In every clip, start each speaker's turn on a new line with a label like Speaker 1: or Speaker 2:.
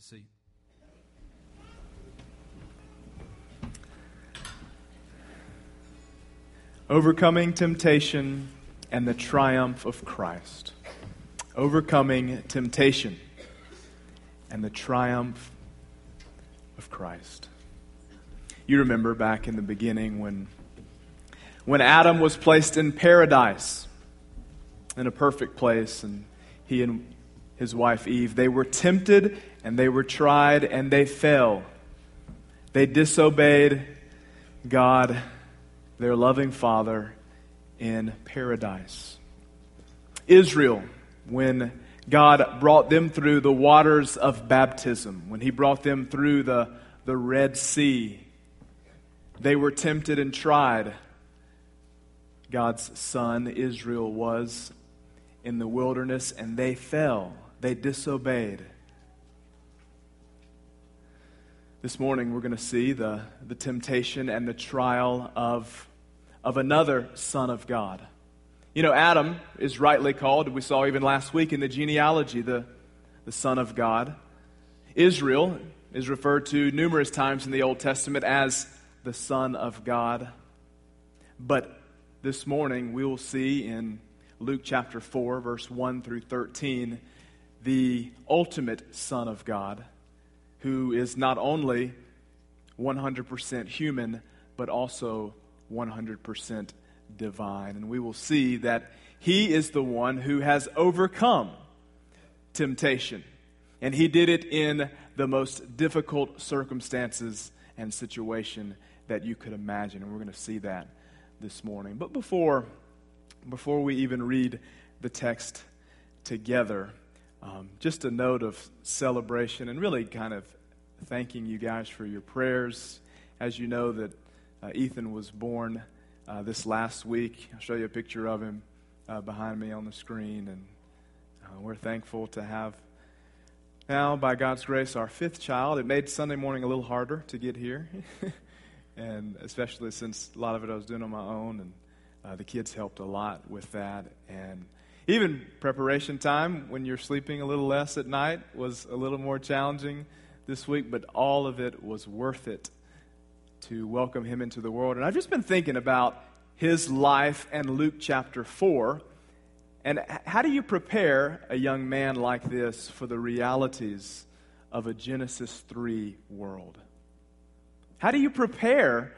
Speaker 1: seat.
Speaker 2: Overcoming temptation and the triumph of Christ. Overcoming temptation and the triumph of Christ. You remember back in the beginning when Adam was placed in paradise, in a perfect place, and he and his wife Eve, they were tempted and they were tried and they fell. They disobeyed God, their loving Father, in paradise. Israel, when God brought them through the waters of baptism, when He brought them through the Red Sea, they were tempted and tried. God's son, Israel, was in the wilderness and they fell. They disobeyed. This morning we're going to see the temptation and the trial of another son of God. You know, Adam is rightly called, we saw even last week in the genealogy, the son of God. Israel is referred to numerous times in the Old Testament as the son of God. But this morning we will see in Luke chapter 4, verse 1 through 13, the ultimate Son of God, who is not only 100% human, but also 100% divine. And we will see that He is the one who has overcome temptation. And He did it in the most difficult circumstances and situation that you could imagine. And we're going to see that this morning. But before we even read the text together, just a note of celebration and really kind of thanking you guys for your prayers. As you know that Ethan was born this last week. I'll show you a picture of him behind me on the screen. And we're thankful to have now, by God's grace, our fifth child. It made Sunday morning a little harder to get here. And especially since a lot of it I was doing on my own. And the kids helped a lot with that. And even preparation time, when you're sleeping a little less at night, was a little more challenging this week. But all of it was worth it to welcome him into the world. And I've just been thinking about his life and Luke chapter 4. And how do you prepare a young man like this for the realities of a Genesis 3 world? How do you prepare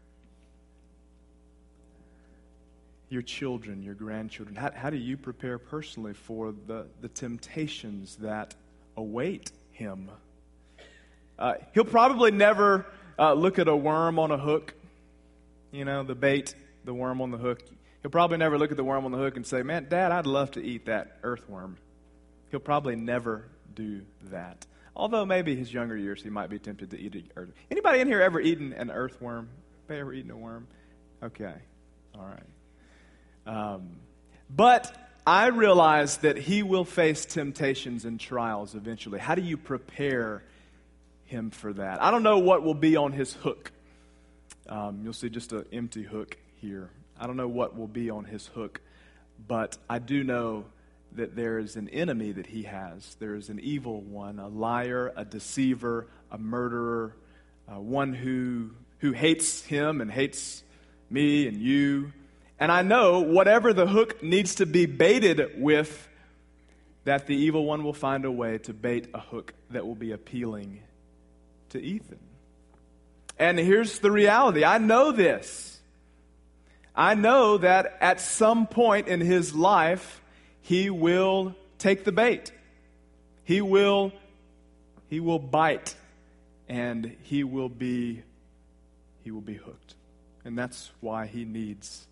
Speaker 2: your children, your grandchildren? How do you prepare personally for the temptations that await him? He'll probably never look at a worm on a hook, you know, the bait, the worm on the hook. He'll probably never look at the worm on the hook and say, "Man, Dad, I'd love to eat that earthworm." He'll probably never do that. Although maybe his younger years he might be tempted to eat it. Anybody in here ever eaten an earthworm? Anybody ever eaten a worm? Okay, all right. But I realize that he will face temptations and trials eventually. How do you prepare him for that? I don't know what will be on his hook. You'll see just an empty hook here. I don't know what will be on his hook, but I do know that there is an enemy that he has. There is an evil one, a liar, a deceiver, a murderer, one who hates him and hates me and you. And I know whatever the hook needs to be baited with, that the evil one will find a way to bait a hook that will be appealing to Ethan. And here's the reality. I know this. I know that at some point in his life, he will take the bait. He will bite, and he will be hooked. And that's why he needs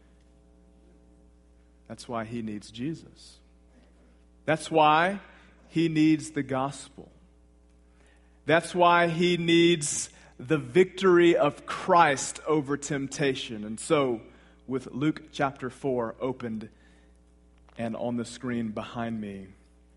Speaker 2: Jesus. That's why he needs the gospel. That's why he needs the victory of Christ over temptation. And so, with Luke chapter 4 opened and on the screen behind me,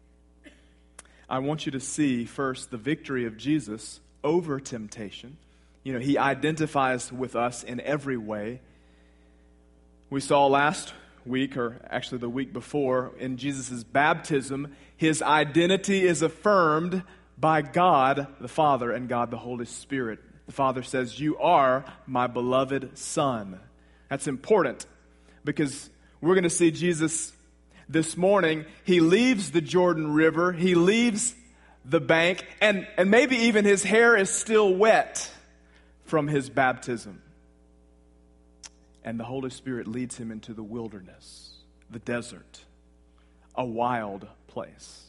Speaker 2: I want you to see first the victory of Jesus over temptation. You know, he identifies with us in every way. We saw last week, or actually the week before, in Jesus' baptism, his identity is affirmed by God the Father and God the Holy Spirit. The Father says, "You are my beloved Son." That's important because we're going to see Jesus this morning. He leaves the Jordan River. He leaves the bank, and maybe even his hair is still wet from his baptism. And the Holy Spirit leads him into the wilderness, the desert, a wild place.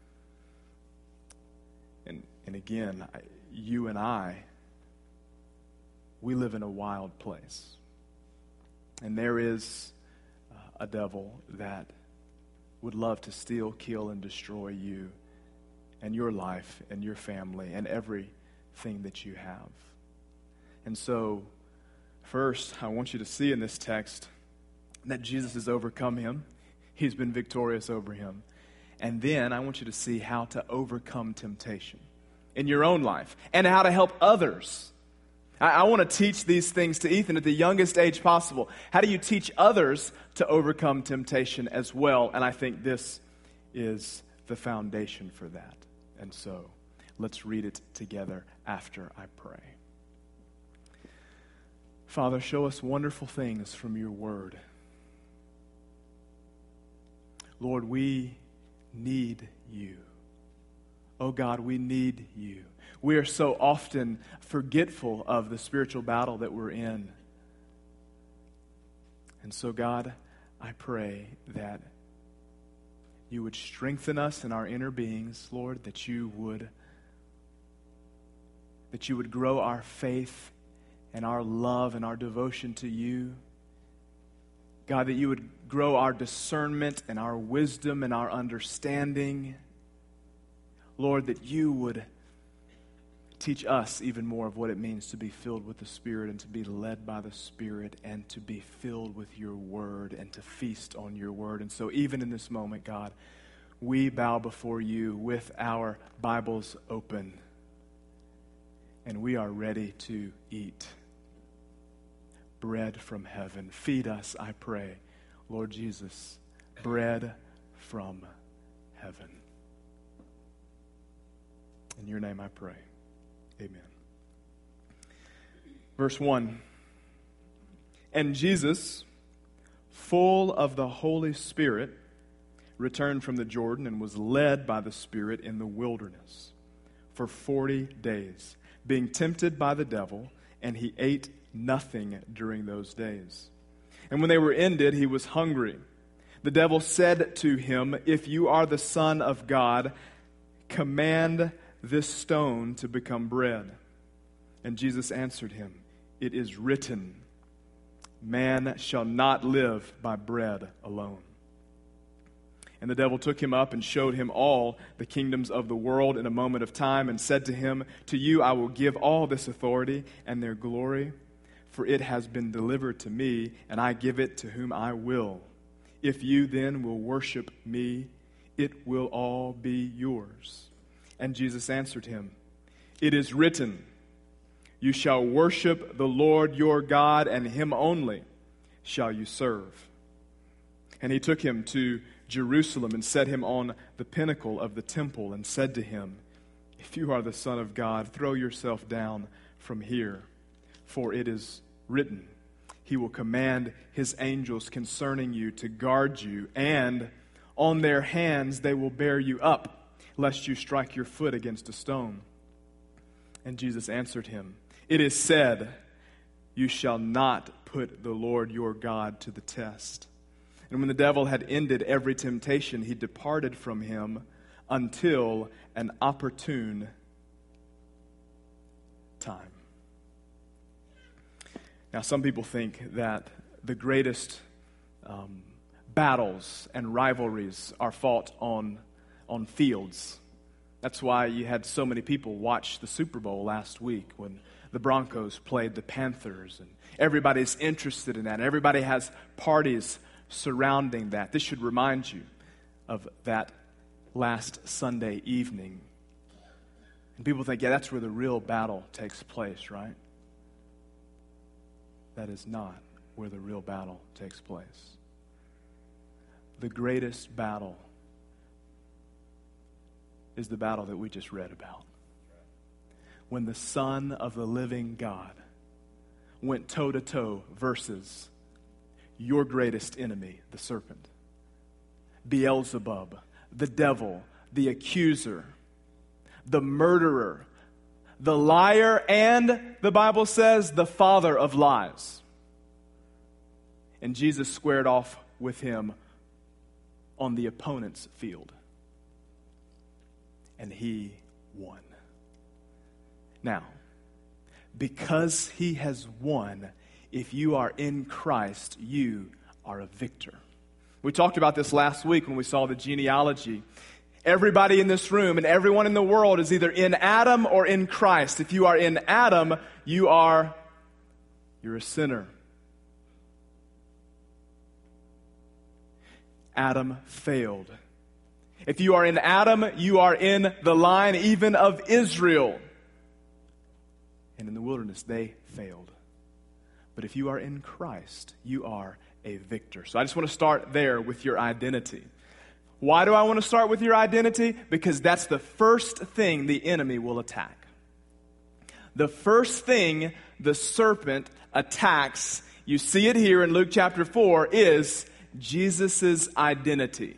Speaker 2: And again, you and I, we live in a wild place. And there is a devil that would love to steal, kill, and destroy you and your life and your family and everything that you have. And so, first, I want you to see in this text that Jesus has overcome him. He's been victorious over him. And then I want you to see how to overcome temptation in your own life and how to help others. I want to teach these things to Ethan at the youngest age possible. How do you teach others to overcome temptation as well? And I think this is the foundation for that. And so, let's read it together after I pray. Father, show us wonderful things from your word. Lord, we need you. Oh God, we need you. We are so often forgetful of the spiritual battle that we're in. And so, God, I pray that you would strengthen us in our inner beings, Lord, that you would grow our faith and our love and our devotion to you. God, that you would grow our discernment and our wisdom and our understanding. Lord, that you would teach us even more of what it means to be filled with the Spirit and to be led by the Spirit and to be filled with your word and to feast on your word. And so even in this moment, God, we bow before you with our Bibles open, and we are ready to eat bread from heaven. Feed us, I pray, Lord Jesus, bread from heaven. In your name I pray. Amen. Verse 1. And Jesus, full of the Holy Spirit, returned from the Jordan and was led by the Spirit in the wilderness for 40 days, being tempted by the devil, and he ate nothing during those days. And when they were ended, he was hungry. The devil said to him, "If you are the Son of God, command this stone to become bread." And Jesus answered him, "It is written, man shall not live by bread alone." And the devil took him up and showed him all the kingdoms of the world in a moment of time, and said to him, "To you I will give all this authority and their glory, for it has been delivered to me, and I give it to whom I will. If you then will worship me, it will all be yours." And Jesus answered him, "It is written, you shall worship the Lord your God, and him only shall you serve." And he took him to Jerusalem and set him on the pinnacle of the temple and said to him, "If you are the Son of God, throw yourself down from here, for it is written, he will command his angels concerning you to guard you, and on their hands they will bear you up, lest you strike your foot against a stone." And Jesus answered him, "It is said, you shall not put the Lord your God to the test." And when the devil had ended every temptation, he departed from him until an opportune time. Now, some people think that the greatest battles and rivalries are fought on fields. That's why you had so many people watch the Super Bowl last week when the Broncos played the Panthers, and everybody's interested in that. Everybody has parties surrounding that. This should remind you of that last Sunday evening. And people think, yeah, that's where the real battle takes place, right? That is not where the real battle takes place. The greatest battle is the battle that we just read about. When the Son of the living God went toe-to-toe versus your greatest enemy, the serpent, Beelzebub, the devil, the accuser, the murderer, the liar, and, the Bible says, the father of lies. And Jesus squared off with him on the opponent's field. And he won. Now, because he has won, if you are in Christ, you are a victor. We talked about this last week when we saw the genealogy. Everybody in this room and everyone in the world is either in Adam or in Christ. If you are in Adam, you're a sinner. Adam failed. If you are in Adam, you are in the line even of Israel. And in the wilderness, they failed. But if you are in Christ, you are a victor. So I just want to start there with your identity. Why do I want to start with your identity? Because that's the first thing the enemy will attack. The first thing the serpent attacks, you see it here in Luke chapter 4, is Jesus' identity.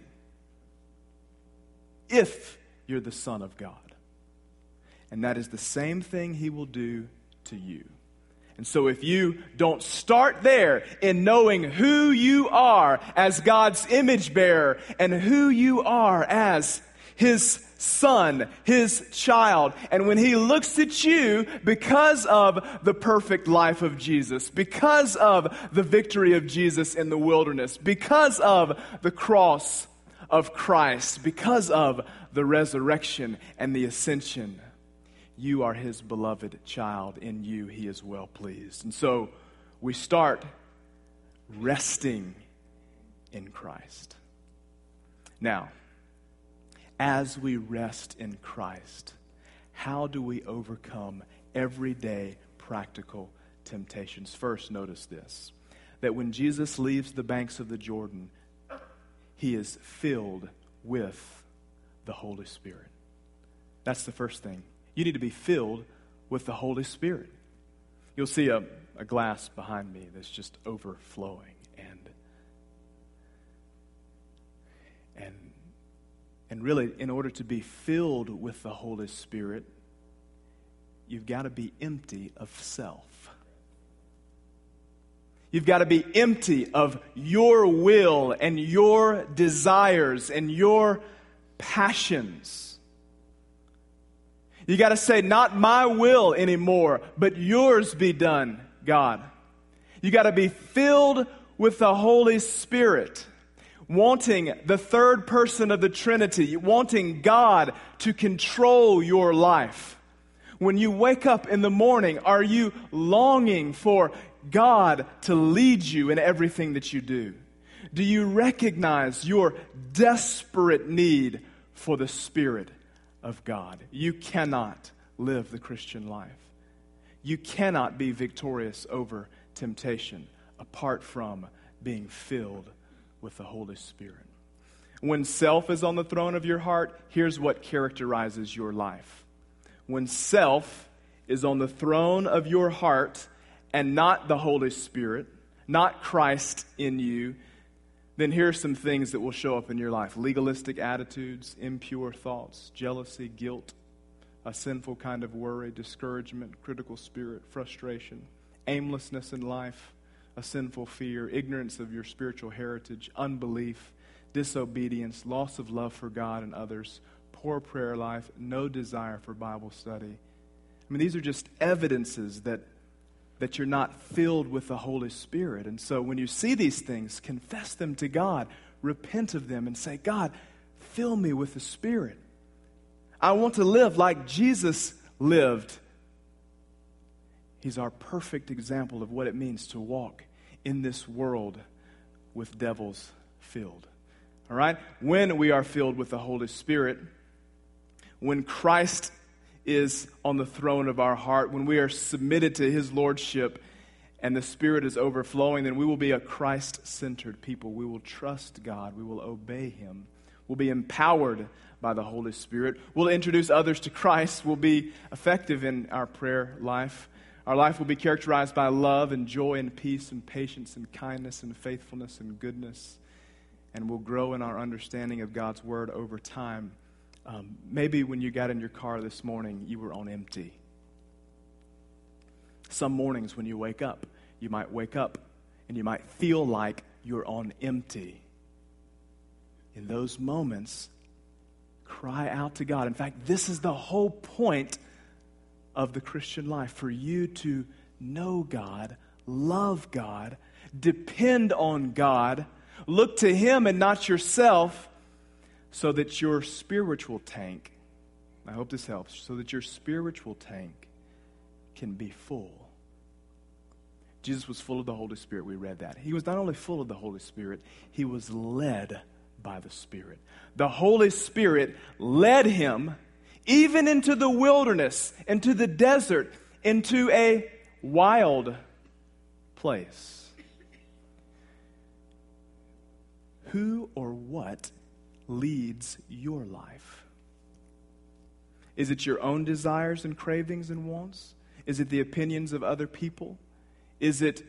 Speaker 2: If you're the Son of God. And that is the same thing he will do to you. And so if you don't start there in knowing who you are as God's image bearer and who you are as his son, his child, and when he looks at you because of the perfect life of Jesus, because of the victory of Jesus in the wilderness, because of the cross of Christ, because of the resurrection and the ascension, you are his beloved child. In you, he is well pleased. And so we start resting in Christ. Now, as we rest in Christ, how do we overcome everyday practical temptations? First, notice this, that when Jesus leaves the banks of the Jordan, he is filled with the Holy Spirit. That's the first thing. You need to be filled with the Holy Spirit. You'll see a glass behind me that's just overflowing. And really, in order to be filled with the Holy Spirit, you've got to be empty of self. You've got to be empty of your will and your desires and your passions. You got to say, not my will anymore, but yours be done, God. You got to be filled with the Holy Spirit, wanting the third person of the Trinity, wanting God to control your life. When you wake up in the morning, are you longing for God to lead you in everything that you do? Do you recognize your desperate need for the Spirit of God? You cannot live the Christian life. You cannot be victorious over temptation apart from being filled with the Holy Spirit. When self is on the throne of your heart, here's what characterizes your life. When self is on the throne of your heart and not the Holy Spirit, not Christ in you, then here are some things that will show up in your life. Legalistic attitudes, impure thoughts, jealousy, guilt, a sinful kind of worry, discouragement, critical spirit, frustration, aimlessness in life, a sinful fear, ignorance of your spiritual heritage, unbelief, disobedience, loss of love for God and others, poor prayer life, no desire for Bible study. I mean, these are just evidences that you're not filled with the Holy Spirit. And so when you see these things, confess them to God, repent of them, and say, God, fill me with the Spirit. I want to live like Jesus lived. He's our perfect example of what it means to walk in this world with devils filled. All right? When we are filled with the Holy Spirit, when Christ is on the throne of our heart, when we are submitted to his lordship and the Spirit is overflowing, then we will be a Christ-centered people. We will trust God. We will obey him. We'll be empowered by the Holy Spirit. We'll introduce others to Christ. We'll be effective in our prayer life. Our life will be characterized by love and joy and peace and patience and kindness and faithfulness and goodness. And we'll grow in our understanding of God's Word over time. Maybe when you got in your car this morning, you were on empty. Some mornings when you wake up, you might wake up and you might feel like you're on empty. In those moments, cry out to God. In fact, this is the whole point of the Christian life, for you to know God, love God, depend on God, look to Him and not yourself, so that your spiritual tank, I hope this helps, so that your spiritual tank can be full. Jesus was full of the Holy Spirit. We read that. He was not only full of the Holy Spirit, He was led by the Spirit. The Holy Spirit led Him even into the wilderness, into the desert, into a wild place. Who or what leads your life? Is it your own desires and cravings and wants? Is it the opinions of other people? Is it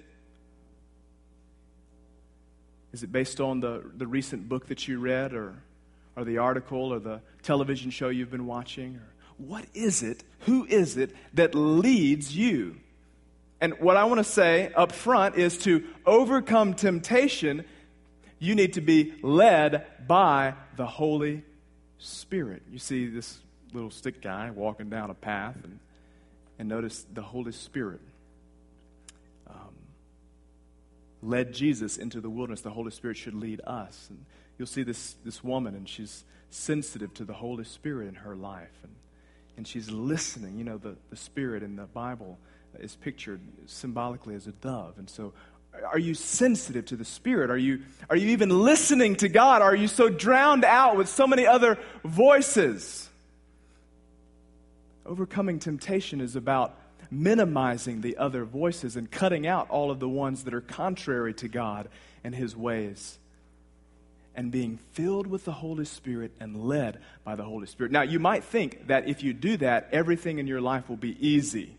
Speaker 2: based on the recent book that you read, or the article, or the television show you've been watching? Or what is it? Who is it that leads you? And what I want to say up front is, to overcome temptation, you need to be led by the Holy Spirit. You see this little stick guy walking down a path, and notice the Holy Spirit led Jesus into the wilderness. The Holy Spirit should lead us. And you'll see this woman, and she's sensitive to the Holy Spirit in her life. And she's listening. You know, the Spirit in the Bible is pictured symbolically as a dove. And so, are you sensitive to the Spirit? Are you even listening to God? Are you so drowned out with so many other voices? Overcoming temptation is about minimizing the other voices and cutting out all of the ones that are contrary to God and His ways, and being filled with the Holy Spirit and led by the Holy Spirit. Now, you might think that if you do that, everything in your life will be easy.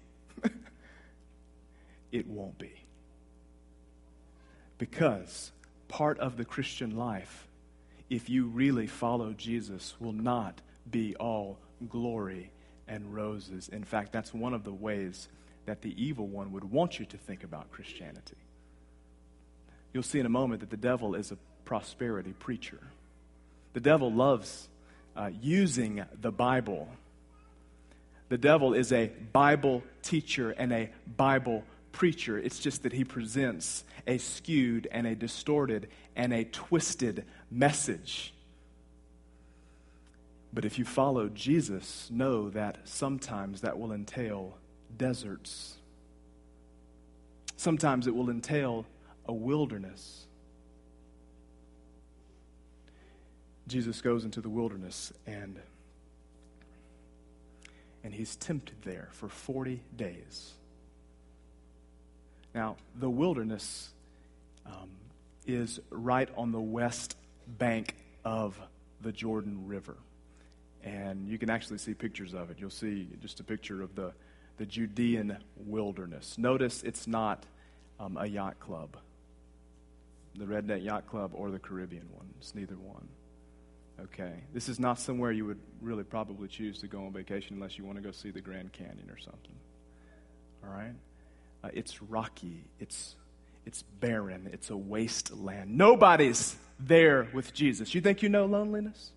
Speaker 2: It won't be. Because part of the Christian life, if you really follow Jesus, will not be all glory and roses. In fact, that's one of the ways that the evil one would want you to think about Christianity. You'll see in a moment that the devil is a prosperity preacher. The devil loves using the Bible. The devil is a Bible teacher and a Bible preacher. It's just that he presents a skewed and a distorted and a twisted message. But if you follow Jesus, know that sometimes that will entail deserts. Sometimes it will entail a wilderness. Jesus goes into the wilderness, and He's tempted there for 40 days. Now, the wilderness is right on the west bank of the Jordan River. And you can actually see pictures of it. You'll see just a picture of the Judean wilderness. Notice it's not a yacht club, the Redneck Yacht Club or the Caribbean one. It's neither one. Okay, this is not somewhere you would really probably choose to go on vacation unless you want to go see the Grand Canyon or something. All right? It's rocky. It's barren. It's a wasteland. Nobody's there with Jesus. You think you know loneliness?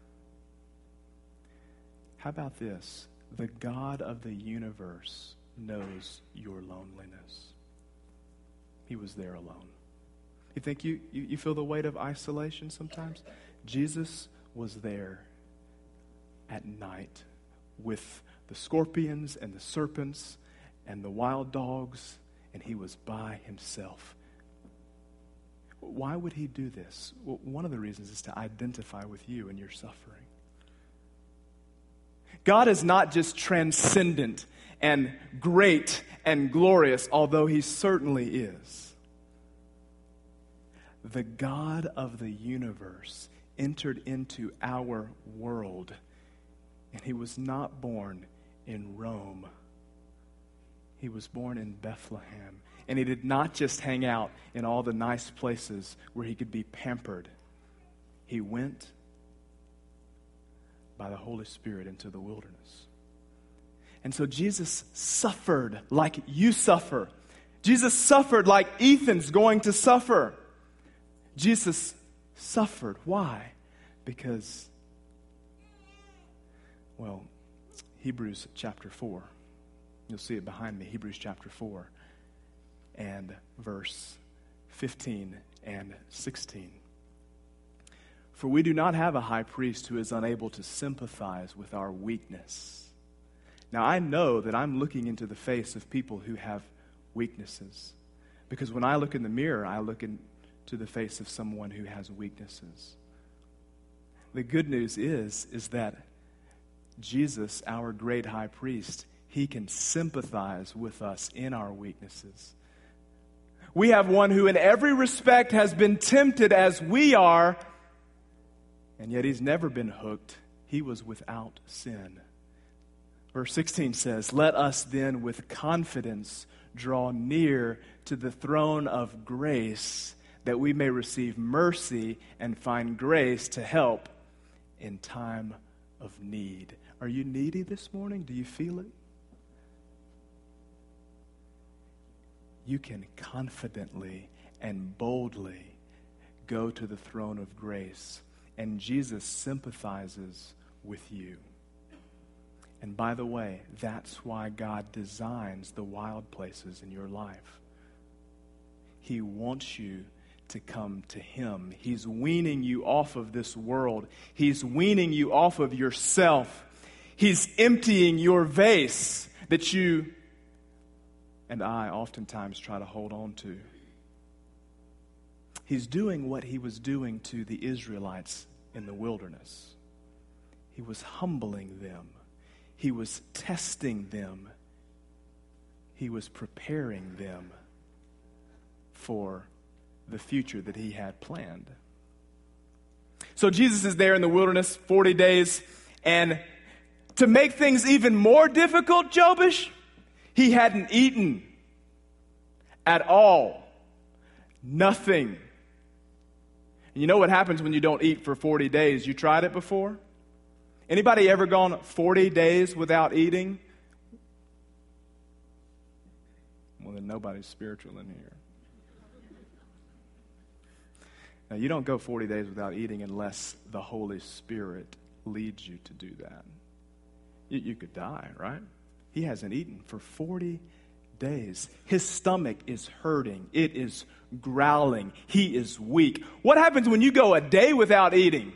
Speaker 2: How about this? The God of the universe knows your loneliness. He was there alone. You think you feel the weight of isolation sometimes? Jesus was there at night with the scorpions and the serpents and the wild dogs, and He was by Himself. Why would He do this? Well, one of the reasons is to identify with you and your suffering. God is not just transcendent and great and glorious, although He certainly is. The God of the universe entered into our world. And he was not born in Rome. He was born in Bethlehem. And he did not just hang out in all the nice places where he could be pampered. He went by the Holy Spirit into the wilderness. And so Jesus suffered like you suffer. Jesus suffered like Ethan's going to suffer. Jesus suffered. Why? Because, well, Hebrews chapter 4. You'll see it behind me. Hebrews chapter 4 and verse 15 and 16. For we do not have a high priest who is unable to sympathize with our weakness. Now, I know that I'm looking into the face of people who have weaknesses. Because when I look in the mirror, I look into the face of someone who has weaknesses. The good news is that Jesus, our great high priest, he can sympathize with us in our weaknesses. We have one who in every respect has been tempted as we are, and yet he's never been hooked. He was without sin. Verse 16 says, let us then with confidence draw near to the throne of grace, that we may receive mercy and find grace to help in time of need. Are you needy this morning? Do you feel it? You can confidently and boldly go to the throne of grace, and Jesus sympathizes with you. And by the way, that's why God designs the wild places in your life. He wants you to come to him. He's weaning you off of this world. He's weaning you off of yourself. He's emptying your vase that you and I oftentimes try to hold on to. He's doing what he was doing to the Israelites in the wilderness. He was humbling them. He was testing them. He was preparing them for the future that he had planned. So Jesus is there in the wilderness 40 days, and to make things even more difficult, Jobish, he hadn't eaten at all. Nothing. And you know what happens when you don't eat for 40 days? You tried it before? Anybody ever gone 40 days without eating? Well, then nobody's spiritual in here. Now, you don't go 40 days without eating unless the Holy Spirit leads you to do that. You could die, right? He hasn't eaten for 40 days. His stomach is hurting. It is growling. He is weak. What happens when you go a day without eating?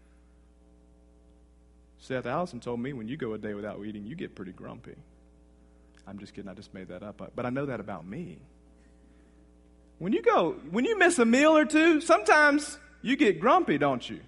Speaker 2: Seth Allison told me when you go a day without eating, you get pretty grumpy. I'm just kidding. I just made that up. But I know that about me. When you miss a meal or two, sometimes you get grumpy, don't you?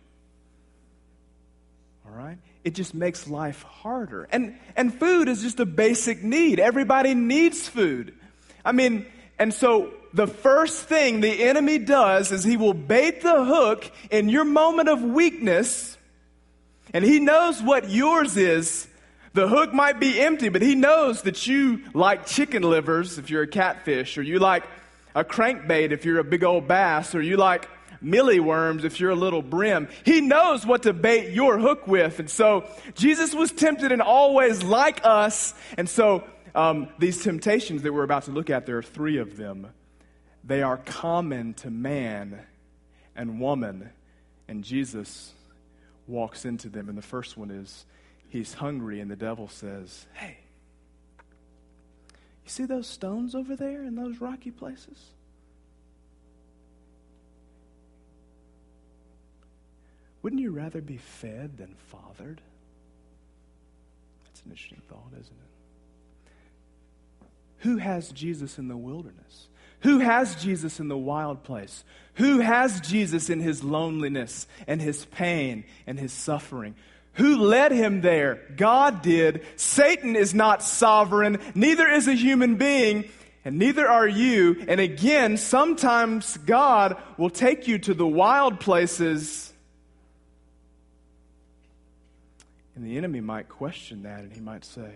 Speaker 2: All right? It just makes life harder. And food is just a basic need. Everybody needs food. And so the first thing the enemy does is he will bait the hook in your moment of weakness. And he knows what yours is. The hook might be empty, but he knows that you like chicken livers if you're a catfish, or you like a crankbait if you're a big old bass, or you like mealy worms if you're a little brim. He knows what to bait your hook with. And so Jesus was tempted in all ways like us. And so these temptations that we're about to look at, there are 3 of them. They are common to man and woman. And Jesus walks into them. And the first one is he's hungry, and the devil says, hey, you see those stones over there in those rocky places? Wouldn't you rather be fed than fathered? That's an interesting thought, isn't it? Who has Jesus in the wilderness? Who has Jesus in the wild place? Who has Jesus in his loneliness and his pain and his suffering? Who led him there? God did. Satan is not sovereign. Neither is a human being, and neither are you. And again, sometimes God will take you to the wild places And the enemy might question that, and he might say,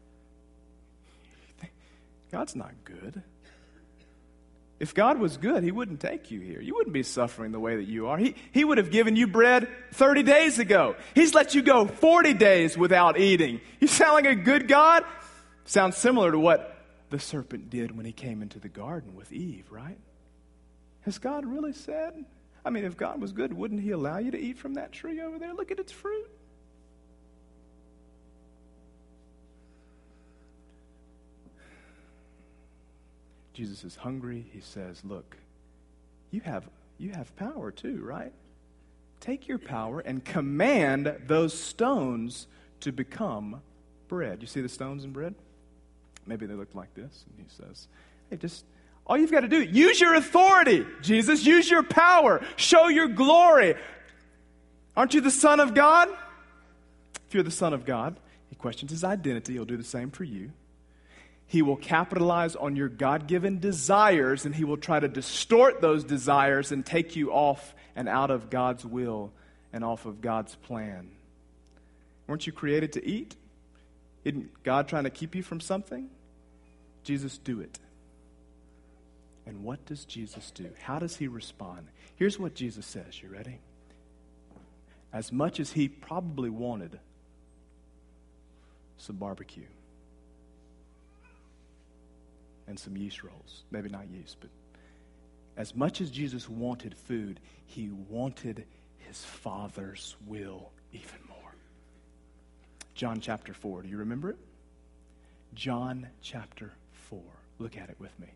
Speaker 2: God's not good. If God was good, he wouldn't take you here. You wouldn't be suffering the way that you are. He would have given you bread 30 days ago. He's let you go 40 days without eating. You sound like a good God? Sounds similar to what the serpent did when he came into the garden with Eve, right? Has God really said? I mean, if God was good, wouldn't he allow you to eat from that tree over there? Look at its fruit. Jesus is hungry. He says, look, you have power too, right? Take your power and command those stones to become bread. You see the stones and bread? Maybe they look like this. And he says, hey, just all you've got to do, use your authority, Jesus. Use your power. Show your glory. Aren't you the Son of God? If you're the Son of God, he questions his identity. He'll do the same for you. He will capitalize on your God-given desires, and he will try to distort those desires and take you off and out of God's will and off of God's plan. Weren't you created to eat? Isn't God trying to keep you from something? Jesus, do it. And what does Jesus do? How does he respond? Here's what Jesus says. You ready? As much as he probably wanted some barbecue and some yeast rolls. Maybe not yeast, but as much as Jesus wanted food, he wanted his Father's will even more. John chapter 4. Do you remember it? John chapter 4. Look at it with me.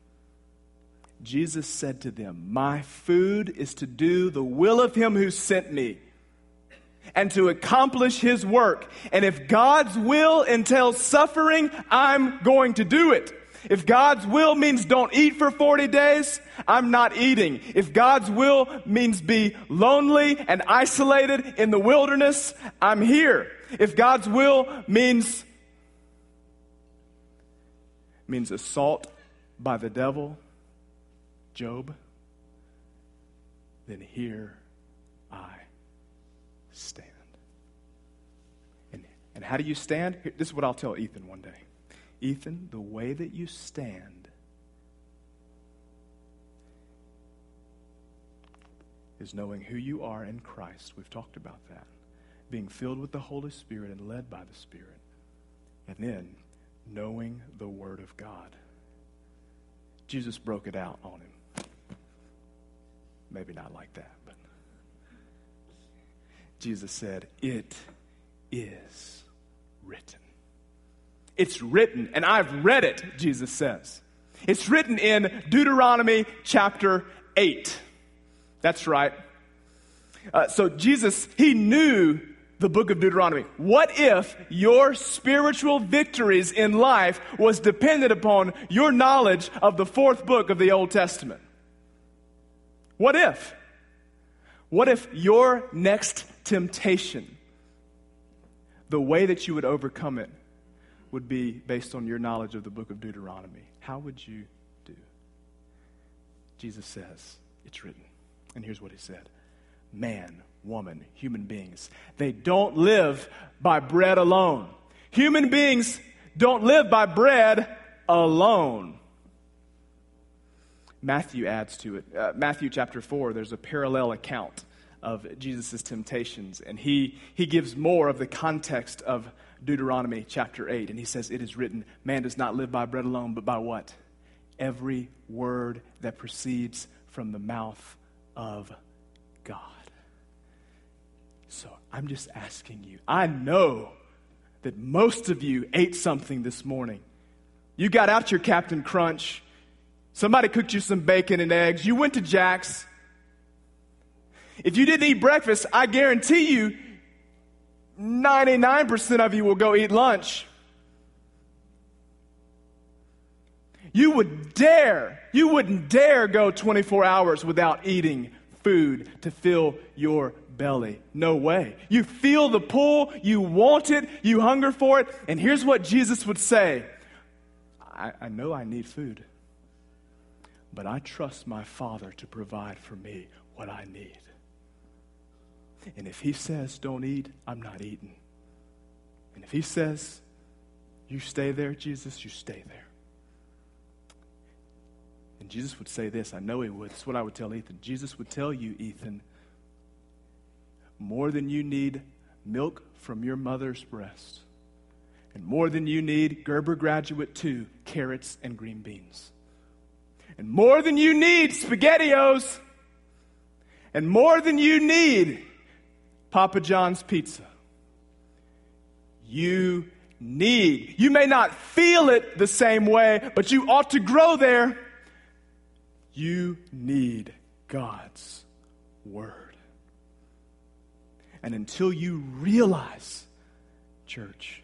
Speaker 2: Jesus said to them, my food is to do the will of him who sent me and to accomplish his work. And if God's will entails suffering, I'm going to do it. If God's will means don't eat for 40 days, I'm not eating. If God's will means be lonely and isolated in the wilderness, I'm here. If God's will means assault by the devil, Job, then here I stand. And how do you stand? This is what I'll tell Ethan one day. Ethan, the way that you stand is knowing who you are in Christ. We've talked about that. Being filled with the Holy Spirit and led by the Spirit. And then knowing the Word of God. Jesus broke it out on him. Maybe not like that, but Jesus said, it is written. It's written, and I've read it, Jesus says. It's written in Deuteronomy chapter 8. That's right. So Jesus, he knew the book of Deuteronomy. What if your spiritual victories in life was dependent upon your knowledge of the fourth book of the Old Testament? What if? What if your next temptation, the way that you would overcome it, would be based on your knowledge of the book of Deuteronomy? How would you do? Jesus says, it's written. And here's what he said. Man, woman, human beings, they don't live by bread alone. Human beings don't live by bread alone. Matthew adds to it. Matthew chapter 4, there's a parallel account of Jesus' temptations. And he gives more of the context of Deuteronomy chapter 8. And he says, it is written, man does not live by bread alone, but by what? Every word that proceeds from the mouth of God. So I'm just asking you. I know that most of you ate something this morning. You got out your Captain Crunch. Somebody cooked you some bacon and eggs. You went to Jack's. If you didn't eat breakfast, I guarantee you 99% of you will go eat lunch. You wouldn't dare go 24 hours without eating food to fill your belly. No way. You feel the pull, you want it, you hunger for it, and here's what Jesus would say. I know I need food, but I trust my Father to provide for me what I need. And if he says don't eat, I'm not eating. And if he says, you stay there, Jesus, you stay there. And Jesus would say this, I know he would. This is what I would tell Ethan. Jesus would tell you, Ethan, more than you need milk from your mother's breast, and more than you need, Gerber Graduate 2, carrots and green beans. And more than you need, SpaghettiOs. And more than you need, Papa John's Pizza. You may not feel it the same way, but you ought to grow there. You need God's Word. And until you realize, church,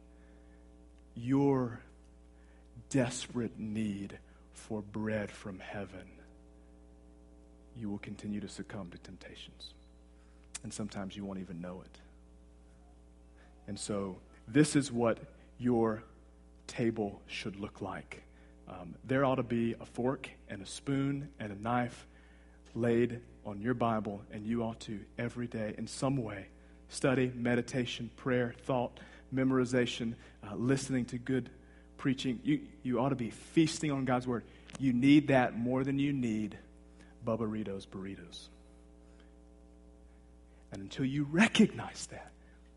Speaker 2: your desperate need for bread from heaven, you will continue to succumb to temptations. And sometimes you won't even know it. And so this is what your table should look like. There ought to be a fork and a spoon and a knife laid on your Bible, and you ought to every day in some way study, meditation, prayer, thought, memorization, listening to good preaching. You ought to be feasting on God's Word. You need that more than you need Bubba-Ritos burritos. And until you recognize that,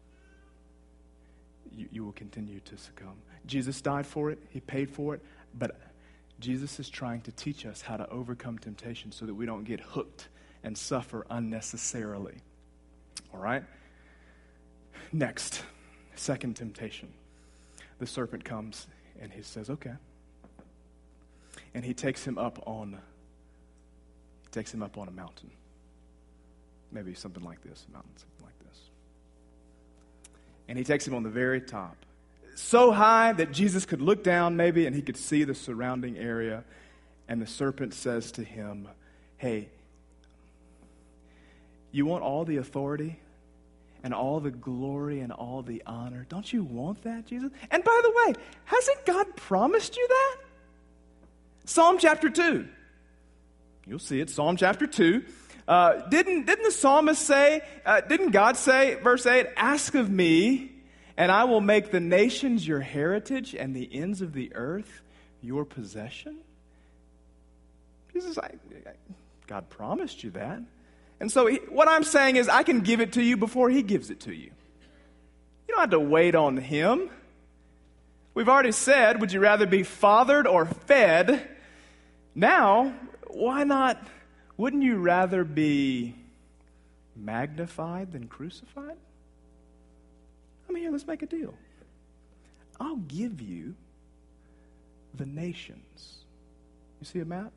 Speaker 2: you will continue to succumb. Jesus died for it. He paid for it. But Jesus is trying to teach us how to overcome temptation so that we don't get hooked and suffer unnecessarily. All right? Next, second temptation. The serpent comes and he says, okay. And he takes him up on a mountain. Maybe something like this, a mountain, something like this. And he takes him on the very top. So high that Jesus could look down maybe and he could see the surrounding area. And the serpent says to him, hey, you want all the authority and all the glory and all the honor? Don't you want that, Jesus? And by the way, hasn't God promised you that? Psalm chapter 2. You'll see it, Psalm chapter 2. Didn't the psalmist say, didn't God say, verse 8, ask of me, and I will make the nations your heritage and the ends of the earth your possession? Jesus, God promised you that. And so what I'm saying is I can give it to you before he gives it to you. You don't have to wait on him. We've already said, would you rather be fathered or fed? Now, why not? Wouldn't you rather be magnified than crucified? I mean, here, let's make a deal. I'll give you the nations. You see a map?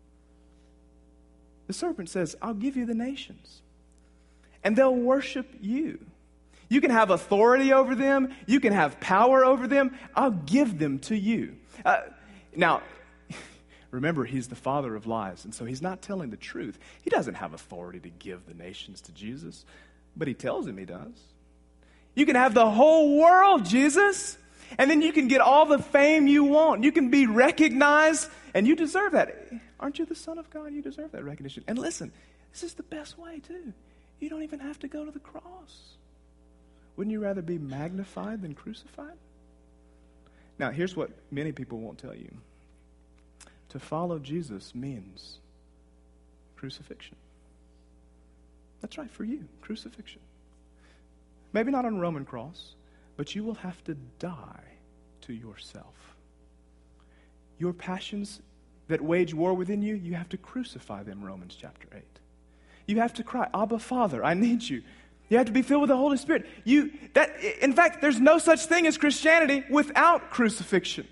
Speaker 2: The serpent says, I'll give you the nations. And they'll worship you. You can have authority over them. You can have power over them. I'll give them to you. Now, remember, he's the father of lies, and so he's not telling the truth. He doesn't have authority to give the nations to Jesus, but he tells him he does. You can have the whole world, Jesus, and then you can get all the fame you want. You can be recognized, and you deserve that. Aren't you the Son of God? You deserve that recognition. And listen, this is the best way, too. You don't even have to go to the cross. Wouldn't you rather be magnified than crucified? Now, here's what many people won't tell you. To follow Jesus means crucifixion. That's right, for you, crucifixion. Maybe not on a Roman cross, but you will have to die to yourself. Your passions that wage war within you, you have to crucify them, Romans chapter 8. You have to cry, Abba, Father, I need you. You have to be filled with the Holy Spirit. In fact, there's no such thing as Christianity without crucifixion.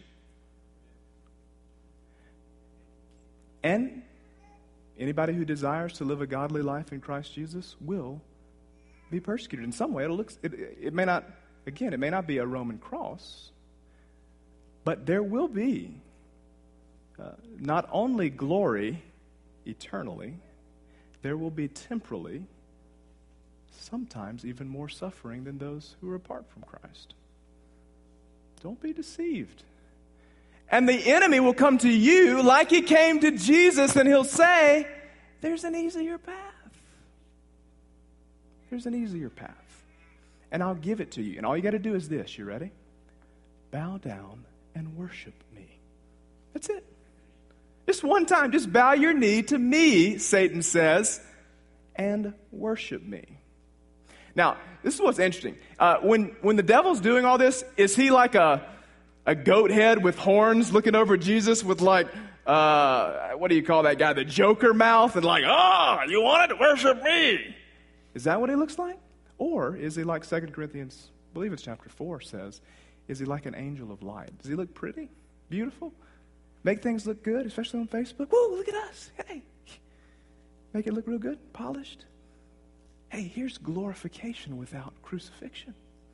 Speaker 2: And anybody who desires to live a godly life in Christ Jesus will be persecuted. In some way, it may not be a Roman cross, but there will be not only glory eternally, there will be temporally, sometimes even more suffering than those who are apart from Christ. Don't be deceived. And the enemy will come to you like he came to Jesus, and he'll say, there's an easier path. There's an easier path. and I'll give it to you. And all you got to do is this. You ready? Bow down and worship me. That's it. Just one time, just bow your knee to me, Satan says, and worship me. Now, this is what's interesting. When the devil's doing all this, is he like a goat head with horns looking over Jesus with like, what do you call that guy? The Joker mouth and like, you wanted to worship me. Is that what he looks like? Or is he like 2 Corinthians, I believe it's chapter 4 says, is he like an angel of light? Does he look pretty? Beautiful? Make things look good, especially on Facebook? Woo, look at us. Hey. Make it look real good, polished. Hey, here's glorification without crucifixion.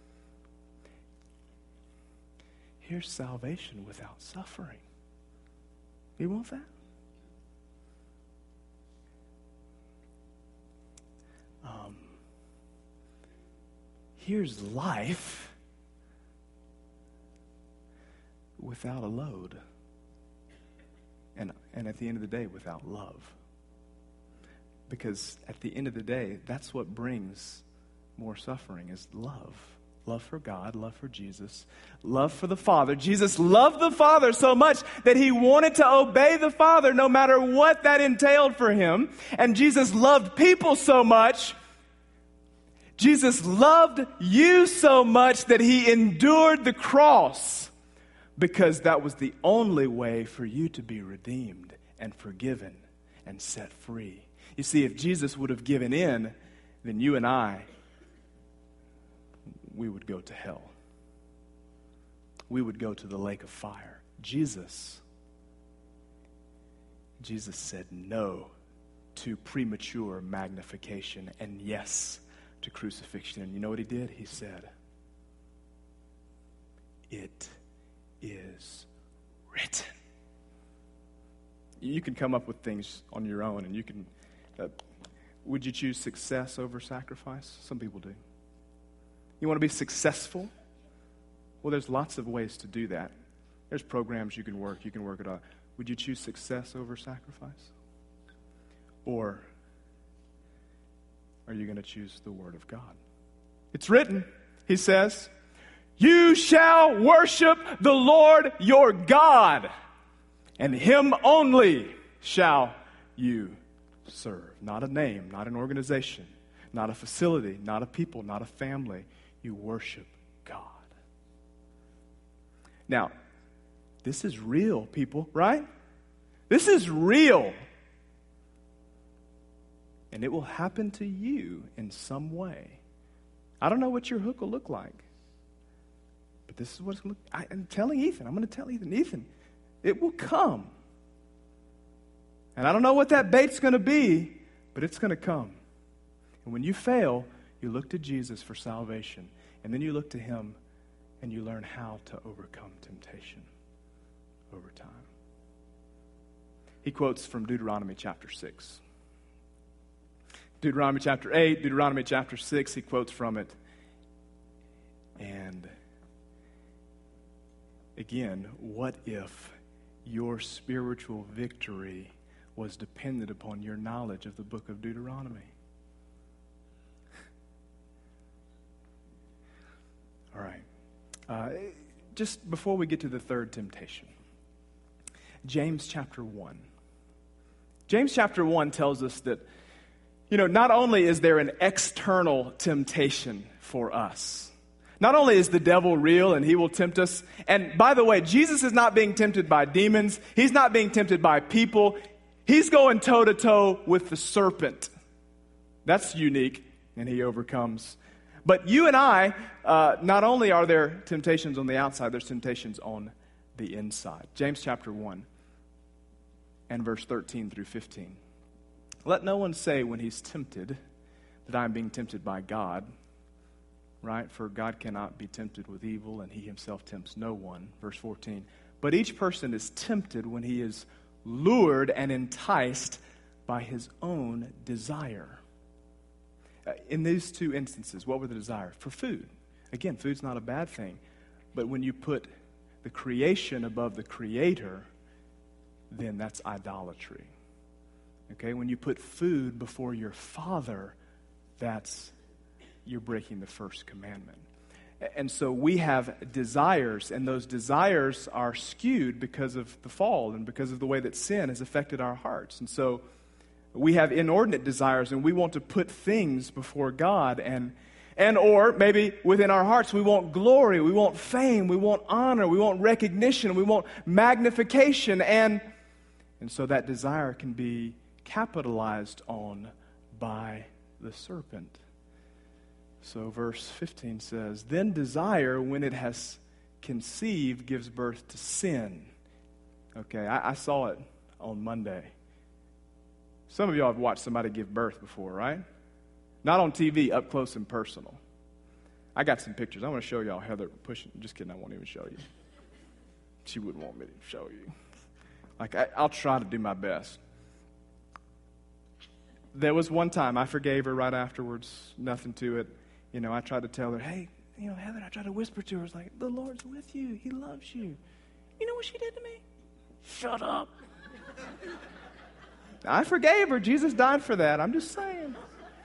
Speaker 2: Here's salvation without suffering. You want that? Here's life without a load. And at the end of the day, without love. Because at the end of the day, that's what brings more suffering is love. Love for God, love for Jesus, love for the Father. Jesus loved the Father so much that he wanted to obey the Father no matter what that entailed for him. And Jesus loved people so much. Jesus loved you so much that he endured the cross because that was the only way for you to be redeemed and forgiven and set free. You see, if Jesus would have given in, then you and I, we would go to hell. We would go to the lake of fire. Jesus said no to premature magnification and yes to crucifixion. And you know what he did? He said, "It is written." You can come up with things on your own, and you can. Would you choose success over sacrifice? Some people do. You want to be successful? Well, there's lots of ways to do that. There's programs you can work. You can work it out. Would you choose success over sacrifice? Or are you going to choose the Word of God? It's written, he says, "You shall worship the Lord your God, and him only shall you serve." Not a name, not an organization, not a facility, not a people, not a family. You worship God. Now, this is real, people, right? This is real. And it will happen to you in some way. I don't know what your hook will look like. But this is what it's going to look like. I'm telling Ethan. I'm going to tell Ethan, it will come. And I don't know what that bait's going to be, but it's going to come. And when you fail, you look to Jesus for salvation. And then you look to him and you learn how to overcome temptation over time. He quotes from Deuteronomy chapter 6. Deuteronomy chapter 8, Deuteronomy chapter 6, he quotes from it. And again, what if your spiritual victory was dependent upon your knowledge of the book of Deuteronomy? All right. Just before we get to the third temptation, James chapter 1. James chapter 1 tells us that, not only is there an external temptation for us, not only is the devil real and he will tempt us, and by the way, Jesus is not being tempted by demons. He's not being tempted by people. He's going toe-to-toe with the serpent. That's unique, and he overcomes. But you and I, not only are there temptations on the outside, there's temptations on the inside. James chapter 1 and verse 13 through 15. "Let no one say when he's tempted that I am being tempted by God." Right? "For God cannot be tempted with evil, and he himself tempts no one." Verse 14. "But each person is tempted when he is lured and enticed by his own desire." In these two instances, what were the desire? For food. Again, food's not a bad thing. But when you put the creation above the creator, then that's idolatry. Okay? When you put food before your Father, that's you're breaking the first commandment. And so we have desires, and those desires are skewed because of the fall and because of the way that sin has affected our hearts. And so we have inordinate desires, and we want to put things before God, and or maybe within our hearts we want glory, we want fame, we want honor, we want recognition, we want magnification, and so that desire can be capitalized on by the serpent. So verse 15 says, "Then desire, when it has conceived, gives birth to sin." Okay, I saw it on Monday. Some of y'all have watched somebody give birth before, right? Not on TV, up close and personal. I got some pictures. I want to show y'all Heather pushing. Just kidding, I won't even show you. She wouldn't want me to show you. I'll try to do my best. There was one time I forgave her right afterwards, nothing to it. I tried to tell her, hey, Heather, I tried to whisper to her, it's like, the Lord's with you. He loves you. You know what she did to me? Shut up. I forgave her. Jesus died for that. I'm just saying.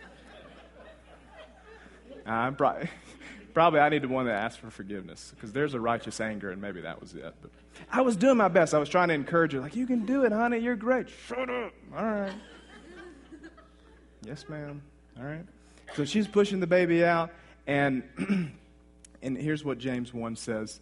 Speaker 2: Probably I need the one that asked for forgiveness, because there's a righteous anger, and maybe that was it. But I was doing my best. I was trying to encourage her, like, you can do it, honey. You're great. Shut up. All right. Yes, ma'am. All right. So she's pushing the baby out, and here's what James 1 says.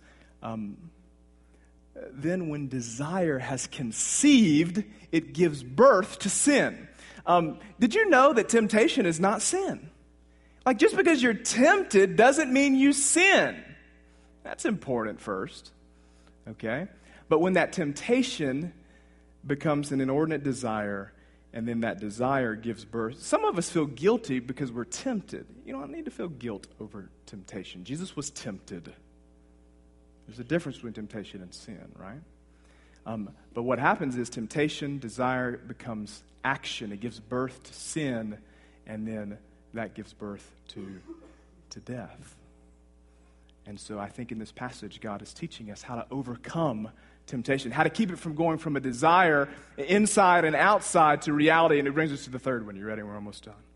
Speaker 2: Then when desire has conceived, it gives birth to sin. Did you know that temptation is not sin? Like, just because you're tempted doesn't mean you sin. That's important first. Okay? But when that temptation becomes an inordinate desire, and then that desire gives birth. Some of us feel guilty because we're tempted. You don't need to feel guilt over temptation. Jesus was tempted. There's a difference between temptation and sin, right? But what happens is temptation, desire becomes action. It gives birth to sin, and then that gives birth to death. And so I think in this passage, God is teaching us how to overcome temptation, how to keep it from going from a desire inside and outside to reality. And it brings us to the third one. You ready? We're almost done.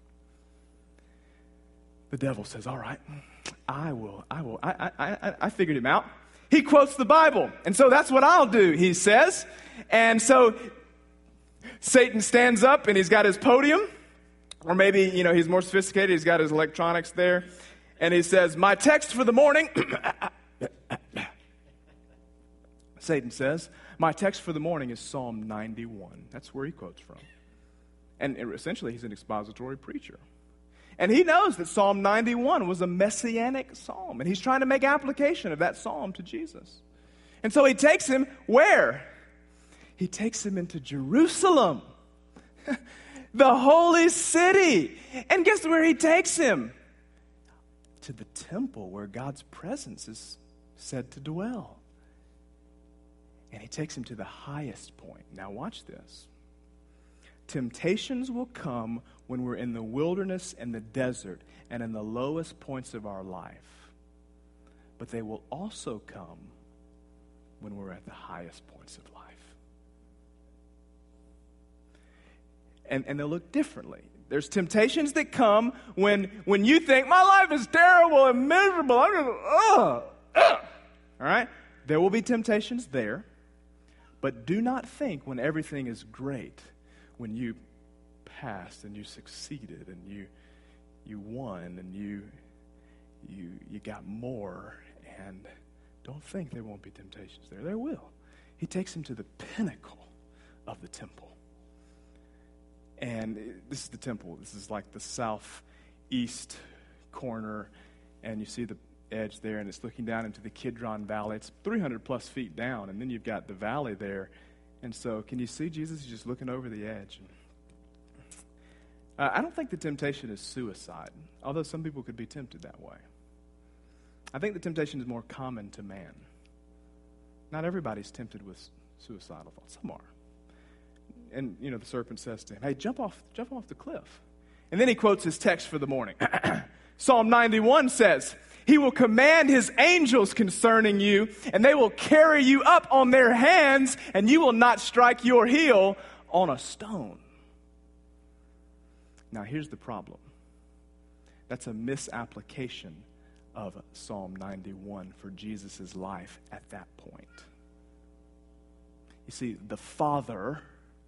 Speaker 2: The devil says, all right, I figured him out. He quotes the Bible. And so that's what I'll do, he says. And so Satan stands up and he's got his podium. Or maybe, he's more sophisticated. He's got his electronics there. And he says, my text for the morning... Satan says, my text for the morning is Psalm 91. That's where he quotes from. And essentially, he's an expository preacher. And he knows that Psalm 91 was a messianic psalm. And he's trying to make application of that psalm to Jesus. And so he takes him where? He takes him into Jerusalem, the holy city. And guess where he takes him? To the temple where God's presence is said to dwell. And he takes him to the highest point. Now watch this. Temptations will come when we're in the wilderness and the desert and in the lowest points of our life. But they will also come when we're at the highest points of life. And they'll look differently. There's temptations that come when you think, my life is terrible and miserable. I'm just, All right? There will be temptations there. But do not think when everything is great, when you passed and you succeeded and you won and you got more, and don't think there won't be temptations there. There will. He takes him to the pinnacle of the temple. And this is the temple. This is like the southeast corner, and you see the edge there, and it's looking down into the Kidron Valley. It's 300 plus feet down, and then you've got the valley there. And so can you see Jesus? He's just looking over the edge. I don't think the temptation is suicide, although some people could be tempted that way. I think the temptation is more common to man. Not everybody's tempted with suicidal thoughts. Some are. And, the serpent says to him, hey, jump off the cliff. And then he quotes his text for the morning. Psalm 91 says, he will command his angels concerning you, and they will carry you up on their hands, and you will not strike your heel on a stone. Now, here's the problem. That's a misapplication of Psalm 91 for Jesus' life at that point. You see, the Father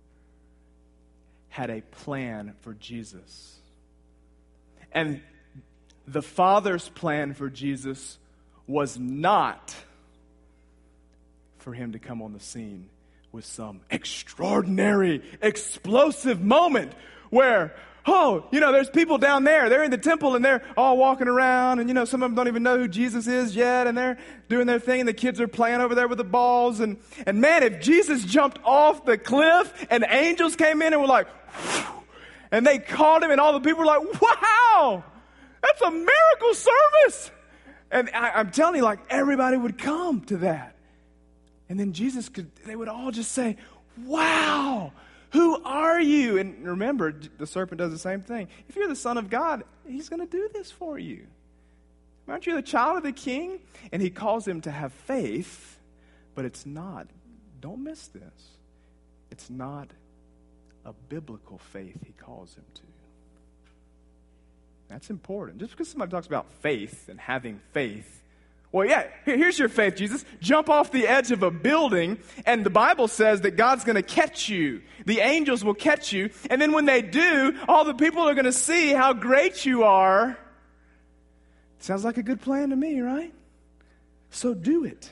Speaker 2: had a plan for Jesus. And the Father's plan for Jesus was not for him to come on the scene with some extraordinary, explosive moment where, there's people down there. They're in the temple and they're all walking around and, some of them don't even know who Jesus is yet and they're doing their thing and the kids are playing over there with the balls. And man, if Jesus jumped off the cliff and angels came in and were like, whew, and they caught him and all the people were like, wow, that's a miracle service. And I'm telling you, everybody would come to that. And then they would all just say, wow, who are you? And remember, the serpent does the same thing. If you're the Son of God, he's going to do this for you. Aren't you the child of the King? And he calls him to have faith, but it's not. Don't miss this. It's not a biblical faith he calls him to. That's important. Just because somebody talks about faith and having faith, well, yeah, here's your faith, Jesus. Jump off the edge of a building, and the Bible says that God's going to catch you. The angels will catch you, and then when they do, all the people are going to see how great you are. Sounds like a good plan to me, right? So do it.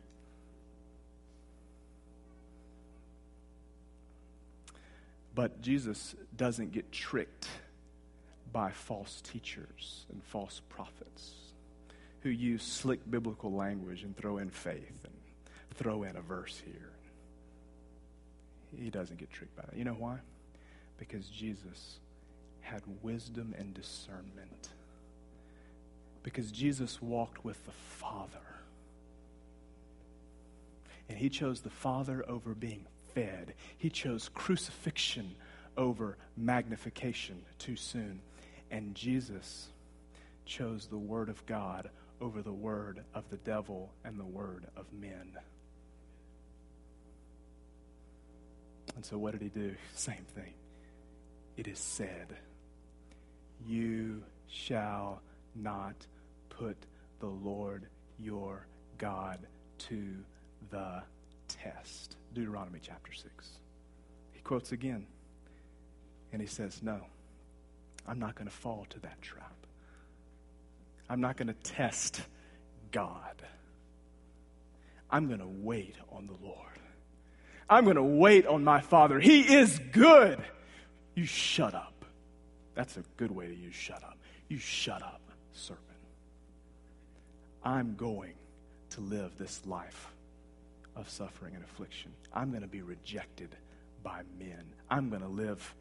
Speaker 2: But Jesus doesn't get tricked by false teachers and false prophets who use slick biblical language and throw in faith and throw in a verse here. He doesn't get tricked by that. You know why? Because Jesus had wisdom and discernment. Because Jesus walked with the Father. And he chose the Father over being fed. He chose crucifixion over magnification too soon. And Jesus chose the Word of God over the word of the devil and the word of men. And so what did he do? Same thing. It is said, you shall not put the Lord your God to the test. Deuteronomy chapter 6. He quotes again. And he says, no, I'm not going to fall to that trap. I'm not going to test God. I'm going to wait on the Lord. I'm going to wait on my Father. He is good. You shut up. That's a good way to use shut up. You shut up, serpent. I'm going to live this life of suffering and affliction. I'm going to be rejected by men. I'm going to live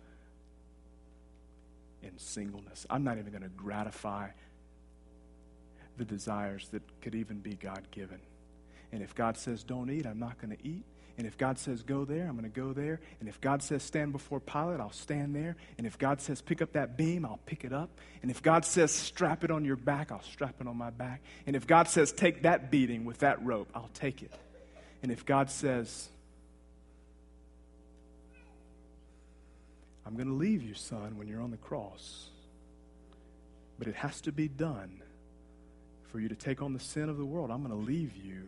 Speaker 2: in singleness. I'm not even going to gratify the desires that could even be God-given. And if God says don't eat, I'm not going to eat. And if God says go there, I'm going to go there. And if God says stand before Pilate, I'll stand there. And if God says pick up that beam, I'll pick it up. And if God says strap it on your back, I'll strap it on my back. And if God says take that beating with that rope, I'll take it. And if God says, I'm going to leave you, son, when you're on the cross, but it has to be done for you to take on the sin of the world, I'm going to leave you.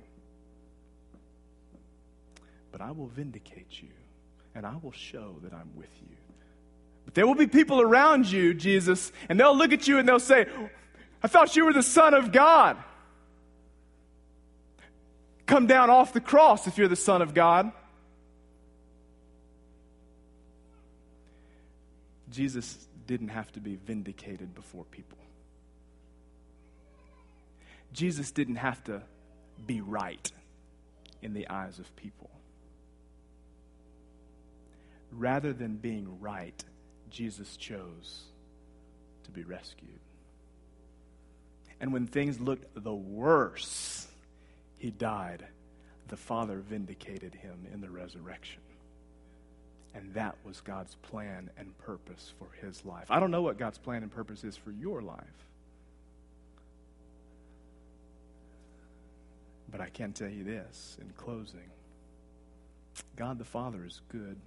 Speaker 2: But I will vindicate you, and I will show that I'm with you. But there will be people around you, Jesus, and they'll look at you and they'll say, I thought you were the Son of God. Come down off the cross if you're the Son of God. Jesus didn't have to be vindicated before people. Jesus didn't have to be right in the eyes of people. Rather than being right, Jesus chose to be rescued. And when things looked the worst, he died. The Father vindicated him in the resurrection. And that was God's plan and purpose for his life. I don't know what God's plan and purpose is for your life. But I can tell you this in closing. God the Father is good.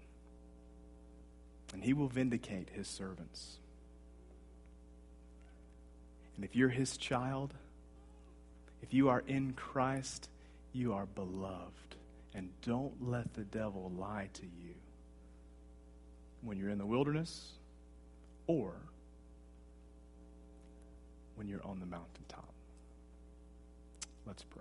Speaker 2: And he will vindicate his servants. And if you're his child, if you are in Christ, you are beloved. And don't let the devil lie to you when you're in the wilderness or when you're on the mountaintop. Let's pray.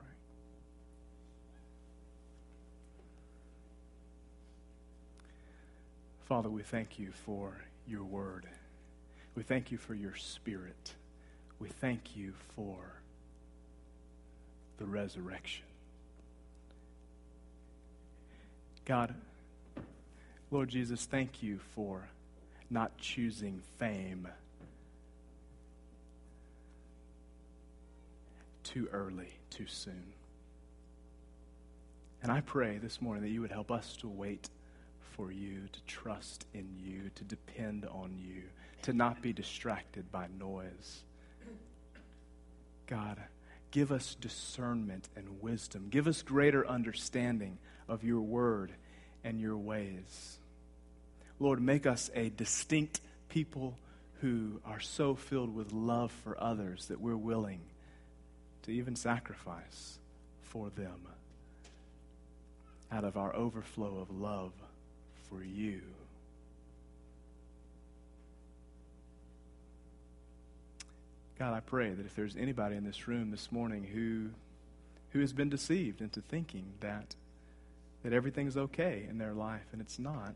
Speaker 2: Father, we thank you for your word. We thank you for your Spirit. We thank you for the resurrection. God, Lord Jesus, thank you for not choosing fame too early, too soon. And I pray this morning that you would help us to wait for you, to trust in you, to depend on you, to not be distracted by noise. God, give us discernment and wisdom. Give us greater understanding of your word and your ways. Lord, make us a distinct people who are so filled with love for others that we're willing to even sacrifice for them out of our overflow of love for you. God, I pray that if there's anybody in this room this morning who has been deceived into thinking that everything's okay in their life and it's not,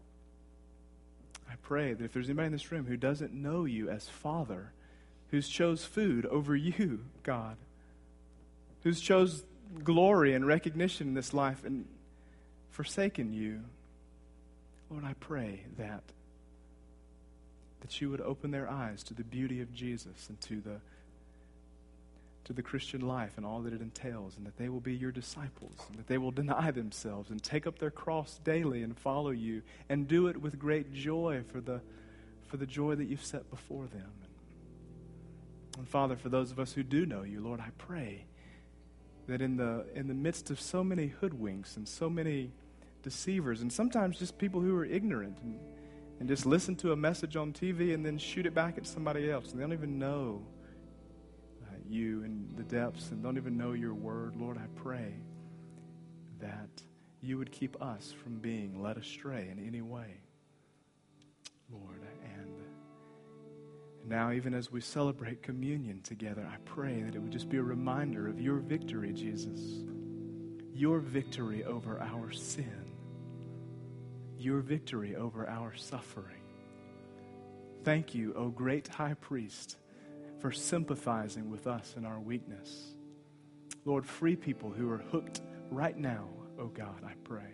Speaker 2: I pray that if there's anybody in this room who doesn't know you as Father, who's chose food over you, God, who's chose glory and recognition in this life and forsaken you, Lord, I pray that you would open their eyes to the beauty of Jesus and to the Christian life and all that it entails, and that they will be your disciples, and that they will deny themselves and take up their cross daily and follow you, and do it with great joy for the joy that you've set before them. And Father, for those of us who do know you, Lord, I pray that in the midst of so many hoodwinks and so many deceivers, and sometimes just people who are ignorant and just listen to a message on TV and then shoot it back at somebody else, and they don't even know you and the depths and don't even know your word, Lord, I pray that you would keep us from being led astray in any way, Lord. And now, even as we celebrate communion together, I pray that it would just be a reminder of your victory, Jesus. Your victory over our sin. Your victory over our suffering. Thank you, O great high priest, for sympathizing with us in our weakness. Lord, free people who are hooked right now, O God, I pray.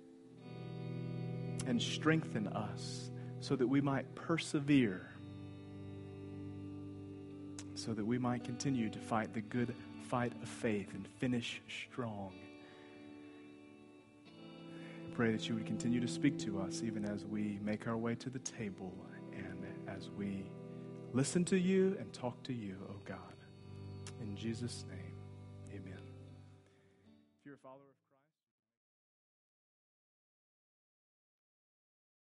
Speaker 2: And strengthen us so that we might persevere, so that we might continue to fight the good fight of faith and finish strong. I pray that you would continue to speak to us even as we make our way to the table and as we listen to you and talk to you, oh God. In Jesus' name.